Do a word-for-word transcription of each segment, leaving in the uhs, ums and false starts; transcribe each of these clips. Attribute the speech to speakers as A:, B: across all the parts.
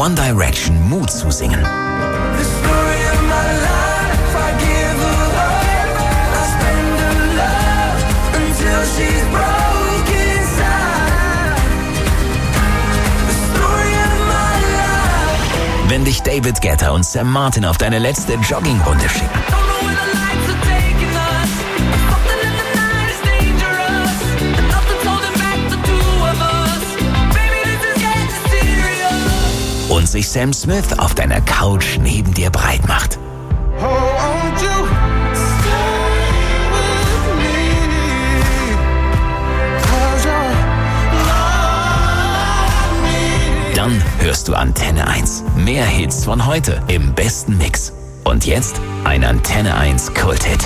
A: One Direction Mut zusingen. Wenn dich David Guetta und Sam Martin auf deine letzte Joggingrunde schicken. Und sich Sam Smith auf deiner Couch neben dir breit macht. Dann hörst du Antenne eins. Mehr Hits von heute im besten Mix. Und jetzt ein Antenne eins Kulthit.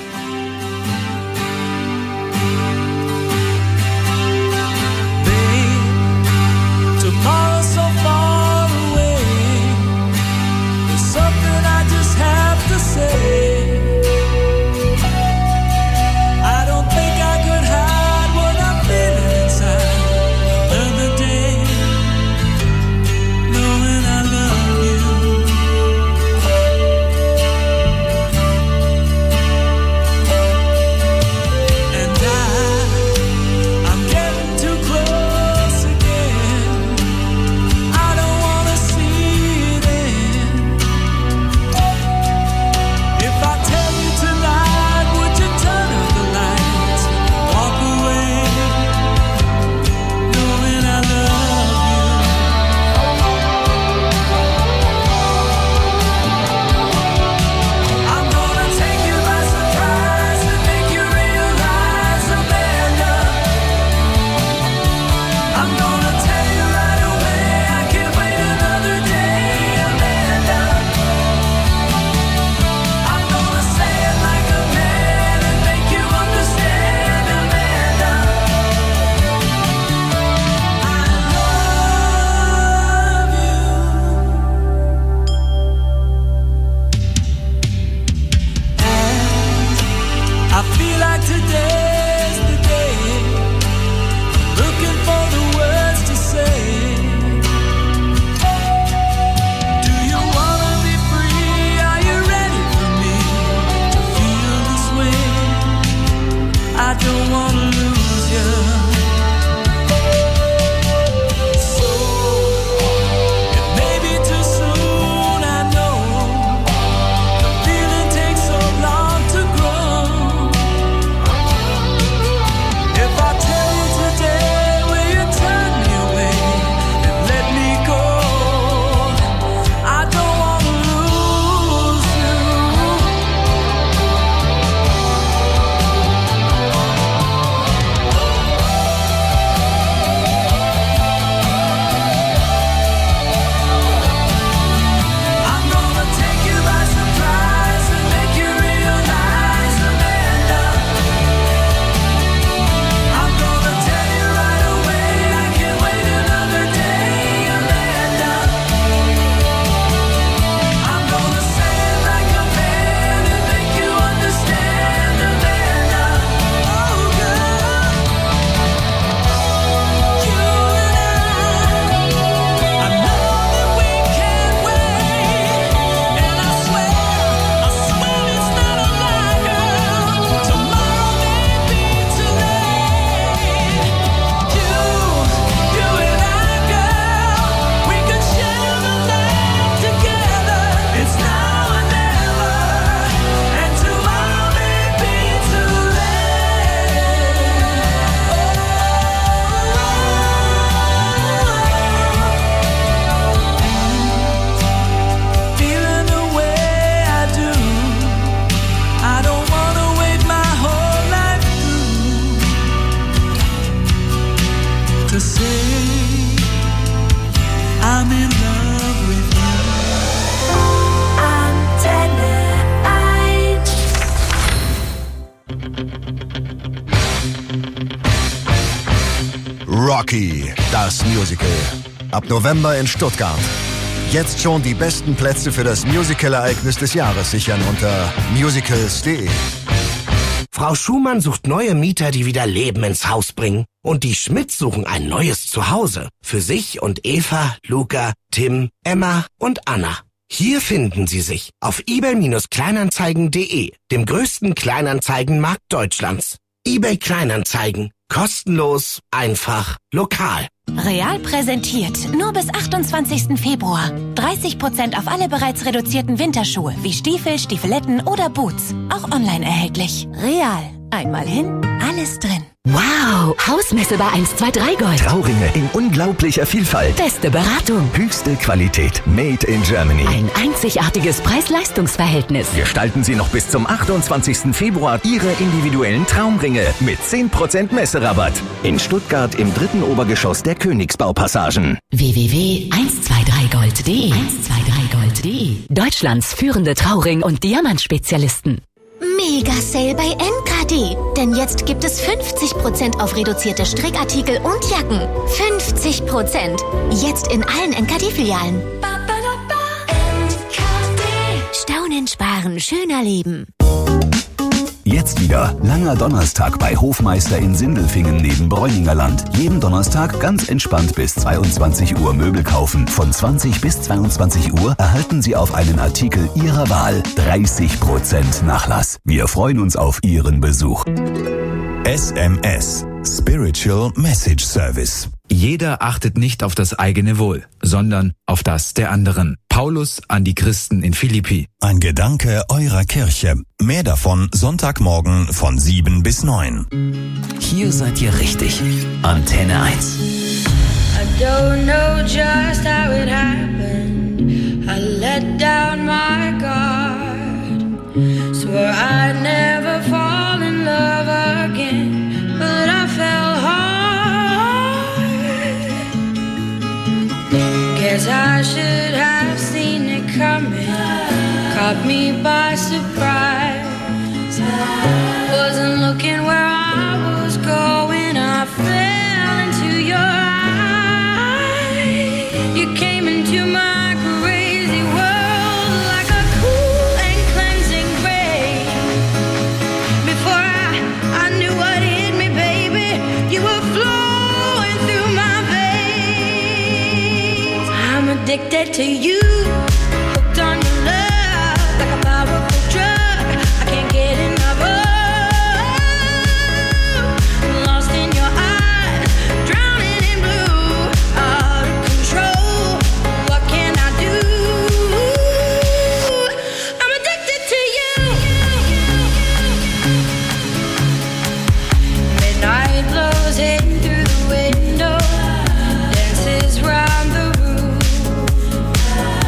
B: Rocky, das Musical. Ab November in Stuttgart. Jetzt schon die besten Plätze für das Musical-Ereignis des Jahres sichern unter musicals punkt de.
C: Frau Schumann sucht neue Mieter, die wieder Leben ins Haus bringen. Und die Schmidts suchen ein neues Zuhause. Für sich und Eva, Luca, Tim, Emma und Anna. Hier finden Sie sich auf ebay Kleinanzeigen punkt de, dem größten Kleinanzeigenmarkt Deutschlands. eBay Kleinanzeigen. Kostenlos, einfach, lokal.
D: Real präsentiert nur bis achtundzwanzigsten Februar. dreißig Prozent auf alle bereits reduzierten Winterschuhe wie Stiefel, Stiefeletten oder Boots. Auch online erhältlich. Real. Einmal hin, alles drin.
E: Wow, Hausmesse bei eins zwei drei Gold.
F: Trauringe in unglaublicher Vielfalt.
E: Beste Beratung.
F: Höchste Qualität. Made in Germany.
E: Ein einzigartiges Preis-Leistungs-Verhältnis.
F: Gestalten Sie noch bis zum achtundzwanzigsten Februar Ihre individuellen Traumringe mit zehn Prozent Messerabatt. In Stuttgart im dritten Obergeschoss der Königsbaupassagen.
E: w w w punkt eins zwei drei gold punkt de eins zwei drei gold punkt de. Deutschlands führende Trauring- und Diamantspezialisten.
G: Mega-Sale bei N K D. Denn jetzt gibt es fünfzig Prozent auf reduzierte Strickartikel und Jacken. fünfzig Prozent. Jetzt in allen N K D-Filialen. Staunen, sparen, schöner leben.
H: Jetzt wieder langer Donnerstag bei Hofmeister in Sindelfingen neben Bräuningerland. Jeden Donnerstag ganz entspannt bis zweiundzwanzig Uhr Möbel kaufen. Von zwanzig bis zweiundzwanzig Uhr erhalten Sie auf einen Artikel Ihrer Wahl dreißig Prozent Nachlass. Wir freuen uns auf Ihren Besuch.
I: S M S Spiritual Message Service.
J: Jeder achtet nicht auf das eigene Wohl, sondern auf das der anderen. Paulus an die Christen in Philippi.
I: Ein Gedanke eurer Kirche. Mehr davon Sonntagmorgen von sieben bis neun.
A: Hier seid ihr richtig. Antenne eins.
K: I don't know just how it happened. I let down my guard. Swore I'd never fall in love again, but I fell hard. Guess I should have seen it coming. Caught me by surprise. Wasn't looking where I was going. I fell into your eyes. You came into my crazy world like a cool and cleansing rain. Before I, I knew what hit me, baby, you were flowing through my veins. I'm addicted to you, hooked on your love like a powerful drug. I can't get enough of. Lost in your eyes, drowning in blue, out of control. What can I do? I'm addicted to you. Midnight blows in through the window, dances round the room.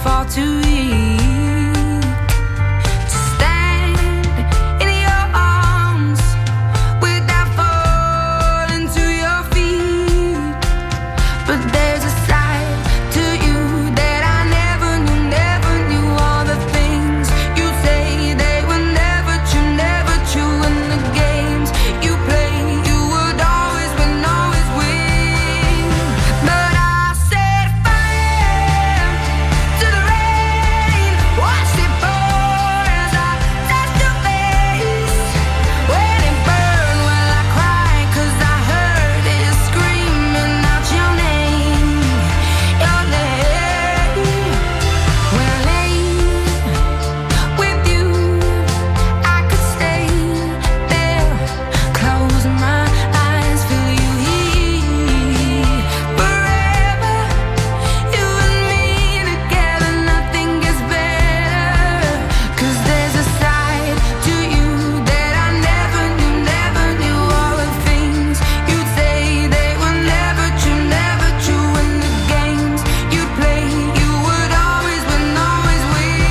K: fall too weak to stand in your arms without falling to your feet. But there's a side to you that I never knew, never knew. All the things you say, they were never true, never true. And the games you play, you would always win, always win. But I set fire to the rain, watched it pour as I touched your face. When it burned, well I cried 'cause I heard it screaming out your name, your name. When I lay with you, I could stay there, close my eyes, feel you here forever. You and me together, nothing gets better. 'Cause there's a side to you that I never knew, never knew. All the things you'd say, they were never true, never true. And the games you play, you would always win, always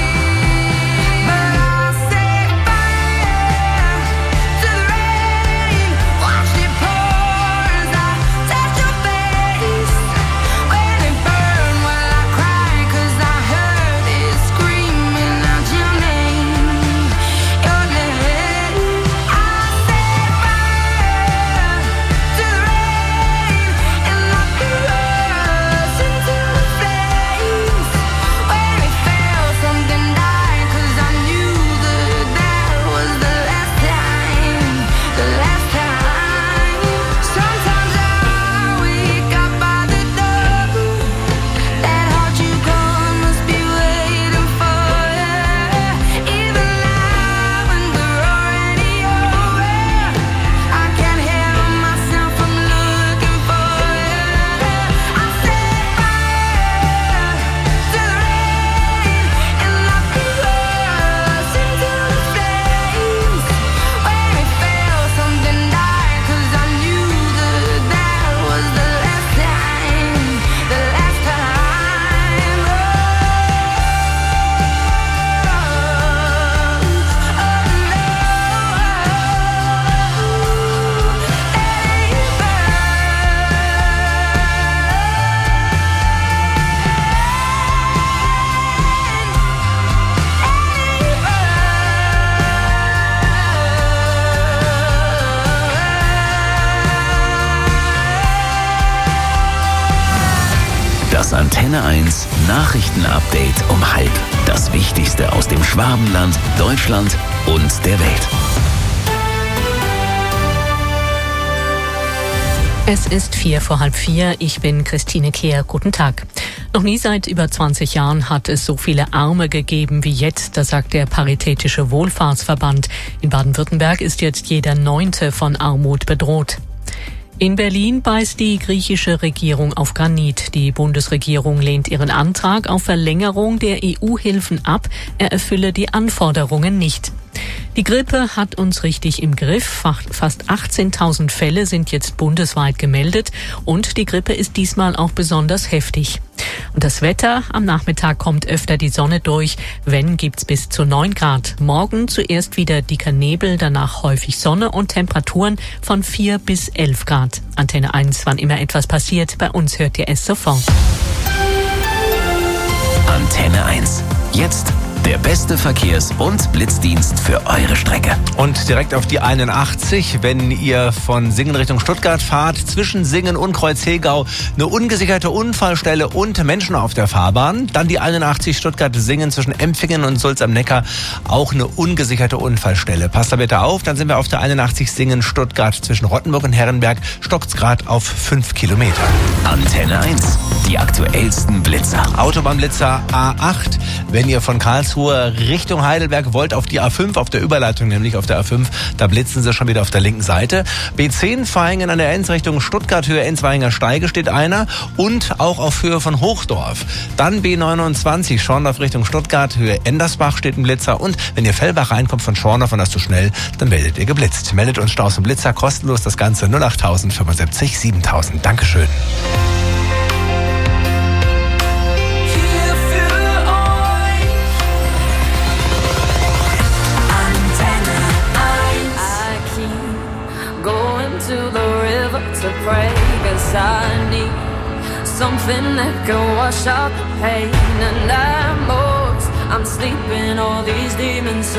K: win. But I set fire to the rain, watched it pour as I touched your face. When it burned, well I cried 'cause I heard it screaming out your name, your name. I set fire to the rain and locked us into the flames. When it fell, something died 'cause I knew that that was the last time, the last time. Sometimes I wake up by the door, that heart you gone must be waiting for you. Even now when we're already over, I can't help myself from looking for you. I set fire to the rain and locked us into the flames. When it fell, something died 'cause I knew that that was the last time, the last time. Oh,
A: Das Antenne eins Nachrichtenupdate um halb. Das Wichtigste aus dem Schwabenland, Deutschland und der Welt.
L: Es ist vier vor halb vier. Ich bin Christine Kehr. Guten Tag. Noch nie seit über zwanzig Jahren hat es so viele Arme gegeben wie jetzt, das sagt der Paritätische Wohlfahrtsverband. In Baden-Württemberg ist jetzt jeder Neunte von Armut bedroht. In Berlin beißt die griechische Regierung auf Granit. Die Bundesregierung lehnt ihren Antrag auf Verlängerung der E U-Hilfen ab. Er erfülle die Anforderungen nicht. Die Grippe hat uns richtig im Griff. Fast achtzehntausend Fälle sind jetzt bundesweit gemeldet und die Grippe ist diesmal auch besonders heftig. Und das Wetter, am Nachmittag kommt öfter die Sonne durch. Wenn, gibt's bis zu neun Grad. Morgen zuerst wieder dicker Nebel, danach häufig Sonne und Temperaturen von vier bis elf Grad. Antenne eins, wann immer etwas passiert, bei uns hört ihr es sofort.
A: Antenne eins. Jetzt der beste Verkehrs- und Blitzdienst für eure Strecke.
M: Und direkt auf die einundachtzig, wenn ihr von Singen Richtung Stuttgart fahrt, zwischen Singen und Kreuzhegau eine ungesicherte Unfallstelle und Menschen auf der Fahrbahn. Dann die einundachtzig Stuttgart-Singen zwischen Empfingen und Sulz am Neckar, auch eine ungesicherte Unfallstelle. Passt da bitte auf, dann sind wir auf der einundachtzig Singen-Stuttgart zwischen Rottenburg und Herrenberg, stockt's grad auf fünf Kilometer.
A: Antenne eins, die aktuellsten Blitzer.
M: Autobahnblitzer A acht, wenn ihr von Karlsruhe Richtung Heidelberg wollt, auf die A fünf, auf der Überleitung nämlich auf der A fünf, da blitzen sie schon wieder auf der linken Seite. B zehn Vaihingen an der Enz Richtung Stuttgart, Höhe Enzweiger Steige steht einer und auch auf Höhe von Hochdorf. Dann B neunundzwanzig, Schorndorf Richtung Stuttgart, Höhe Endersbach steht ein Blitzer und wenn ihr Fellbach reinkommt von Schorndorf und das zu schnell, dann meldet ihr geblitzt. Meldet uns Staus und Blitzer, kostenlos das Ganze null acht null null fünfundsiebzig siebentausend. Dankeschön.
K: Hier für can wash out the pain and that most I'm sleeping all these demons.